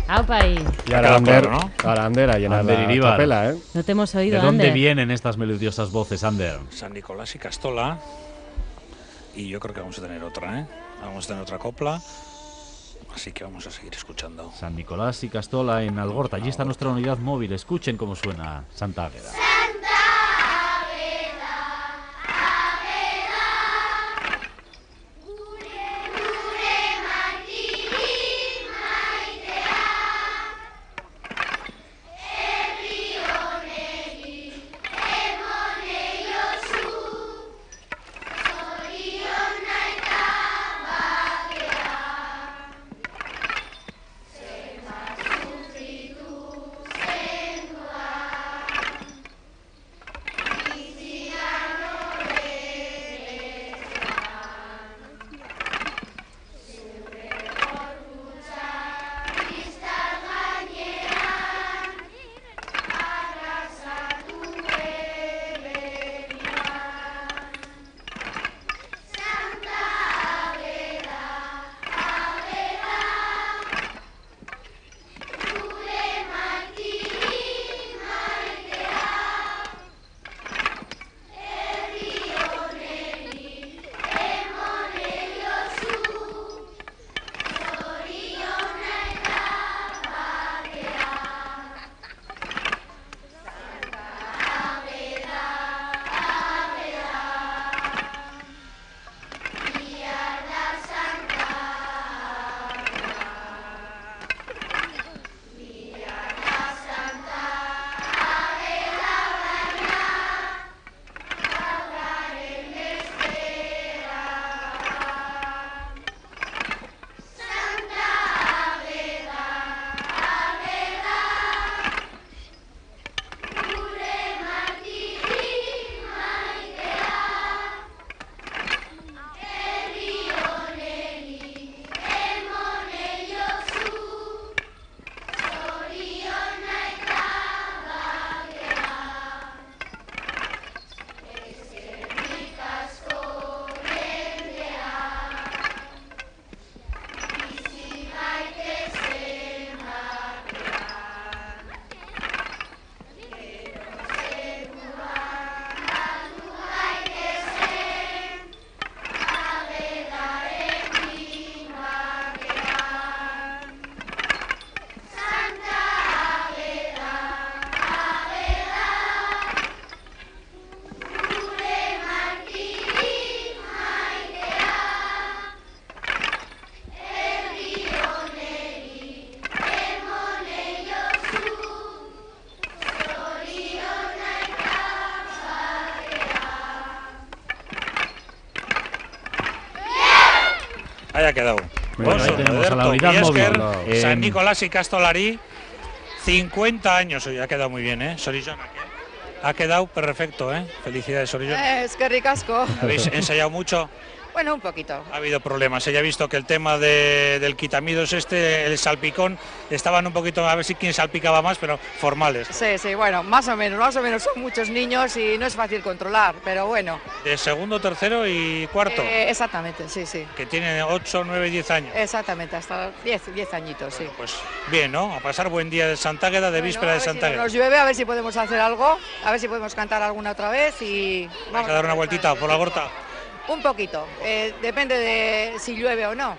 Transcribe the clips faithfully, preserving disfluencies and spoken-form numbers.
¡Aupa ahí! Y ahora Ander, claro, ¿no? ahora Ander a llenar Ander la Iríbar. capela, ¿eh? No te hemos oído, ¿De dónde Ander. vienen estas melodiosas voces, Ander? San Nicolás y Castola. Y yo creo que vamos a tener otra, ¿eh? Vamos a tener otra copla. Así que vamos a seguir escuchando. San Nicolás y Castola en Algorta. Allí está nuestra unidad móvil. Escuchen cómo suena Santa Águeda. Ahí ha quedado. Bueno, ahí tenemos a la unidad móvil. Eh, San Nicolás y Castolari, cincuenta años hoy. Ha quedado muy bien, ¿eh? Sorillón, ha quedado perfecto, ¿eh? Felicidades, Sorillón. Eh, es que ricasco. ¿Habéis ensayado mucho? Bueno, un poquito. Ha habido problemas. Ella ha visto que el tema de, del quitamidos este, el salpicón, estaban un poquito a ver si quién salpicaba más, pero formales. Sí, sí, bueno, más o menos, más o menos son muchos niños y no es fácil controlar, pero bueno. De segundo, tercero y cuarto. Eh, exactamente, sí, sí. Que tienen ocho, nueve, diez años. Exactamente, hasta diez, diez añitos, sí. Bueno, pues bien, ¿no? A pasar buen día de Santa Águeda, de Bueno, víspera de a ver Santa si no Águeda. nos llueve, a ver si podemos hacer algo, a ver si podemos cantar alguna otra vez y... Vamos a dar una vueltita por la Gorta. Un poquito, eh, depende de si llueve o no.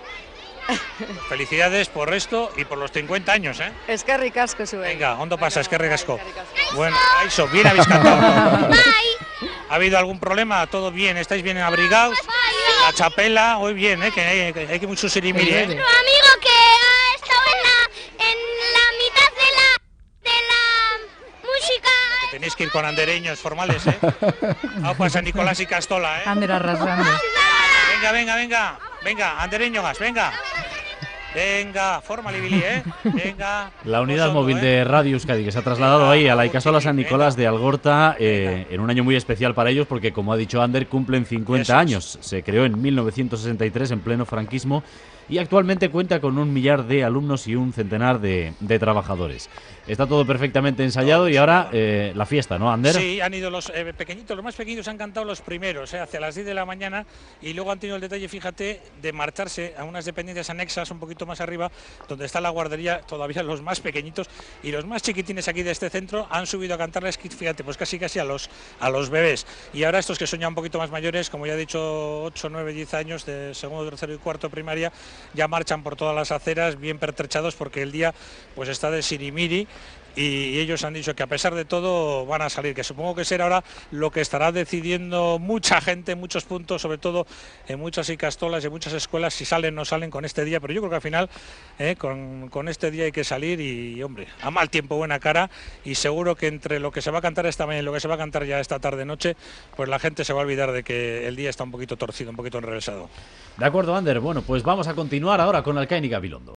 Felicidades por esto y por los cincuenta años, ¿eh? Es que ricasco sube. Venga, ¿dónde pasa? Es que ricasco. Bueno, eso, bien habéis cantado. ¿Ha habido algún problema? ¿Todo bien? ¿Estáis bien abrigados? La chapela, hoy bien, ¿eh? Que hay, que hay que mucho sirimiri, ¿eh? Nuestro amigo que ha estado en la, en la mitad de la, de la música. Que tenéis que ir con andereños formales, ¿eh? Vamos a San Nicolás y Castola, ¿eh? Ander arrasando. Venga, venga, venga. Venga, andereño gas, venga. Venga, fórmale, Billy, ¿eh? Venga. La unidad Osondo, móvil ¿eh? de Radio Euskadi que se ha trasladado ahí a la Icastola San Nicolás de Algorta eh, en un año muy especial para ellos porque, como ha dicho Ander, cumplen cincuenta Eso es. años. Se creó en mil novecientos sesenta y tres en pleno franquismo y actualmente cuenta con un millar de alumnos y un centenar de, de trabajadores. Está todo perfectamente ensayado y ahora eh, la fiesta, ¿no, Ander? Sí, han ido los eh, pequeñitos, los más pequeños han cantado los primeros, eh, hacia las diez de la mañana, y luego han tenido el detalle, fíjate, de marcharse a unas dependencias anexas un poquito más arriba, donde está la guardería, todavía los más pequeñitos, y los más chiquitines aquí de este centro han subido a cantarles, fíjate, pues casi casi a los, a los bebés. Y ahora estos que son ya un poquito más mayores, como ya he dicho, ocho, nueve, diez años, de segundo, tercero y cuarto primaria, ya marchan por todas las aceras bien pertrechados, porque el día pues está de sirimiri. Y ellos han dicho que a pesar de todo van a salir, que supongo que será ahora lo que estará decidiendo mucha gente, muchos puntos, sobre todo en muchas icastolas y en muchas escuelas, si salen o no salen con este día, pero yo creo que al final eh, con, con este día hay que salir y, hombre, a mal tiempo buena cara, y seguro que entre lo que se va a cantar esta mañana y lo que se va a cantar ya esta tarde-noche, pues la gente se va a olvidar de que el día está un poquito torcido, un poquito enrevesado. De acuerdo, Ander. Bueno, pues vamos a continuar ahora con Alcain y Gabilondo.